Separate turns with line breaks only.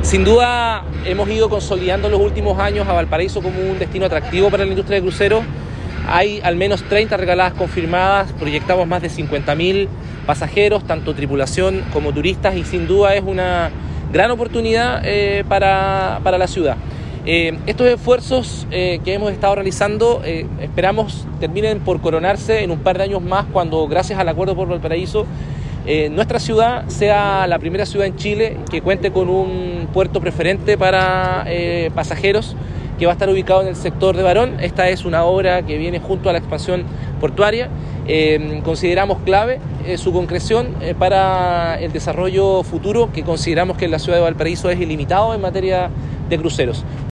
Sin duda hemos ido consolidando en los últimos años a Valparaíso como un destino atractivo para la industria de cruceros. Hay al menos 30 regaladas confirmadas, proyectamos más de 50.000 pasajeros, tanto tripulación como turistas, y sin duda es una gran oportunidad para la ciudad. Estos esfuerzos que hemos estado realizando esperamos terminen por coronarse en un par de años más, cuando, gracias al Acuerdo por Valparaíso, nuestra ciudad sea la primera ciudad en Chile que cuente con un puerto preferente para pasajeros, que va a estar ubicado en el sector de Barón. Esta es una obra que viene junto a la expansión portuaria. Consideramos clave su concreción para el desarrollo futuro, que consideramos que en la ciudad de Valparaíso es ilimitado en materia de cruceros.